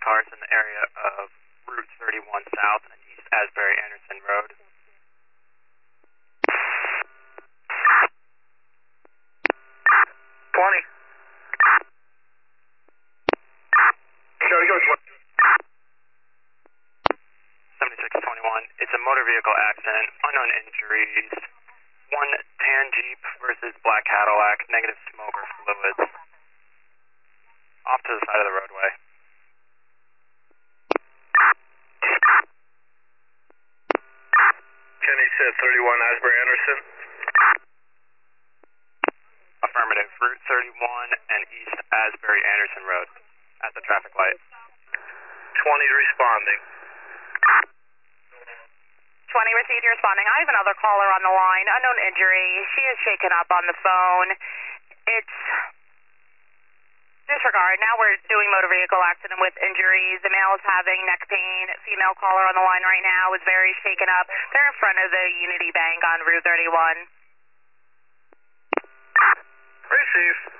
cars in the area of Route 31 South and East Asbury Anderson Road. 20. Go 7621. It's a motor vehicle accident, unknown injuries. One tan Jeep versus black Cadillac, negative smoke or fluids. Off to the side of the roadway. Kenny said 31 Asbury Anderson. Affirmative. Route 31 and East Asbury Anderson Road at the traffic light. 20 responding. 20 received, responding. I have another caller on the line. Unknown injury. She is shaken up on the phone. It's disregard. Now we're doing motor vehicle accident with injuries. The male is having neck pain. Female caller on the line right now is very shaken up. They're in front of the Unity Bank on Route 31. Receive.